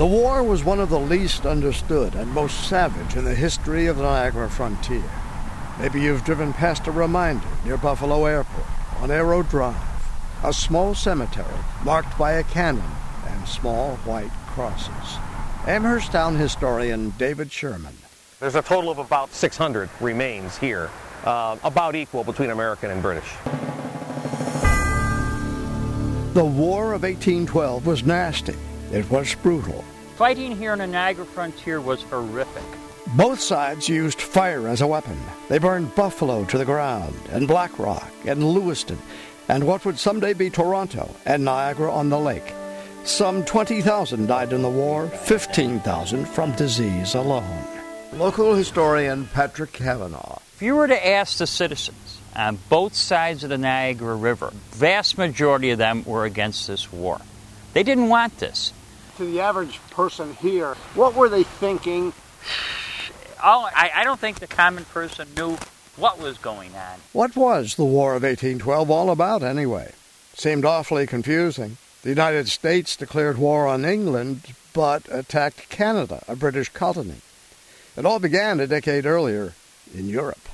The war was one of the least understood and most savage in the history of the Niagara frontier. Maybe you've driven past a reminder near Buffalo Airport on Arrow Drive, a small cemetery marked by a cannon and small white crosses. Amhersttown historian David Sherman. There's a total of about 600 remains here, about equal between American and British. The War of 1812 was nasty. It was brutal. Fighting here on the Niagara frontier was horrific. Both sides used fire as a weapon. They burned Buffalo to the ground, and Black Rock, and Lewiston, and what would someday be Toronto, and Niagara-on-the-Lake. Some 20,000 died in the war, 15,000 from disease alone. Local historian Patrick Cavanaugh. If you were to ask the citizens on both sides of the Niagara River, vast majority of them were against this war. They didn't want this. To the average person here, what were they thinking? I don't think the common person knew what was going on. What was the War of 1812 all about, anyway? Seemed awfully confusing. The United States declared war on England, but attacked Canada, a British colony. It all began a decade earlier in Europe.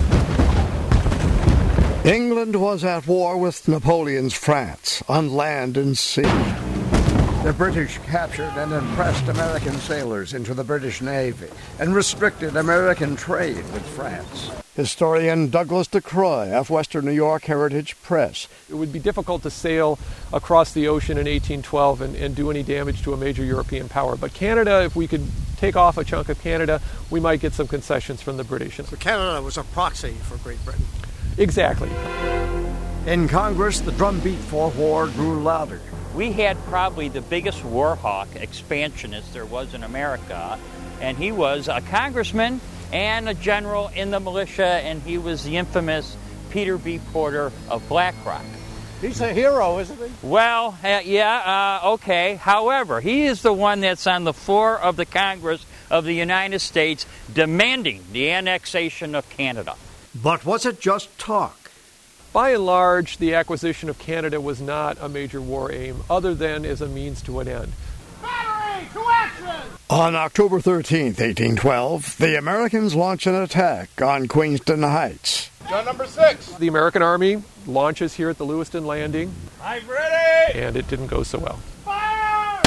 England was at war with Napoleon's France, on land and sea. The British captured and impressed American sailors into the British Navy and restricted American trade with France. Historian Douglas DeCroix of Western New York Heritage Press. It would be difficult to sail across the ocean in 1812 and do any damage to a major European power. But Canada, if we could take off a chunk of Canada, we might get some concessions from the British. So Canada was a proxy for Great Britain. Exactly. In Congress, the drumbeat for war grew louder. We had probably the biggest war hawk expansionist there was in America, and he was a congressman and a general in the militia, and he was the infamous Peter B. Porter of Black Rock. He's a hero, isn't he? Well, okay. However, he is the one that's on the floor of the Congress of the United States demanding the annexation of Canada. But was it just talk? By and large, the acquisition of Canada was not a major war aim, other than as a means to an end. Battery to action! On October 13th, 1812, the Americans launched an attack on Queenston Heights. Gun number 6. The American Army launches here at the Lewiston Landing. I'm ready! And it didn't go so well. Fire!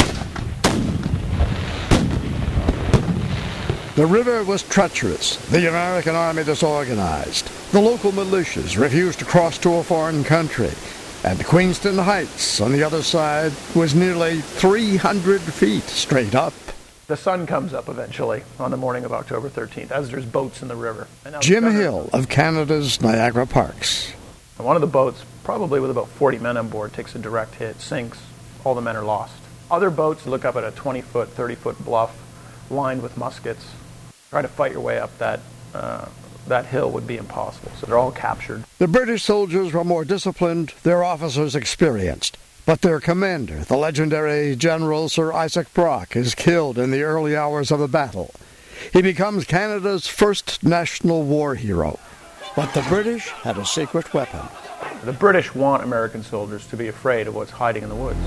The river was treacherous, the American army disorganized, the local militias refused to cross to a foreign country, and Queenston Heights on the other side was nearly 300 feet straight up. The sun comes up eventually on the morning of October 13th, as there's boats in the river. Jim Hill of Canada's Niagara Parks. One of the boats, probably with about 40 men on board, takes a direct hit, sinks. All the men are lost. Other boats look up at a 20-foot, 30-foot bluff lined with muskets. Try to fight your way up that hill would be impossible, so they're all captured. The British soldiers were more disciplined, their officers experienced. But their commander, the legendary General Sir Isaac Brock, is killed in the early hours of the battle. He becomes Canada's first national war hero. But the British had a secret weapon. The British want American soldiers to be afraid of what's hiding in the woods.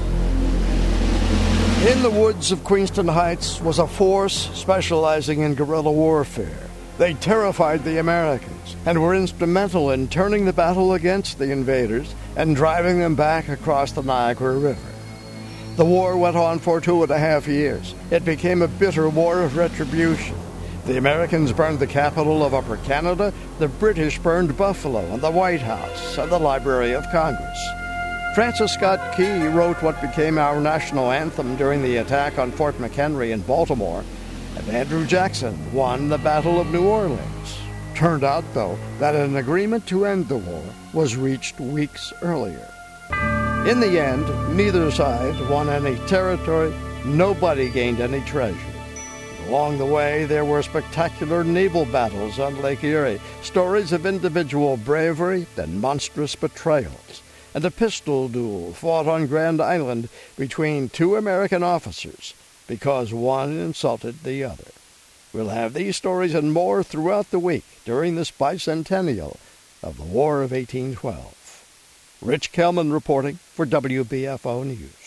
In the woods of Queenston Heights was a force specializing in guerrilla warfare. They terrified the Americans and were instrumental in turning the battle against the invaders and driving them back across the Niagara River. The war went on for 2.5 years. It became a bitter war of retribution. The Americans burned the capital of Upper Canada. The British burned Buffalo and the White House and the Library of Congress. Francis Scott Key wrote what became our national anthem during the attack on Fort McHenry in Baltimore, and Andrew Jackson won the Battle of New Orleans. Turned out, though, that an agreement to end the war was reached weeks earlier. In the end, neither side won any territory, nobody gained any treasure. Along the way, there were spectacular naval battles on Lake Erie, stories of individual bravery and monstrous betrayals, and a pistol duel fought on Grand Island between 2 American officers because one insulted the other. We'll have these stories and more throughout the week during this bicentennial of the War of 1812. Rich Kellman reporting for WBFO News.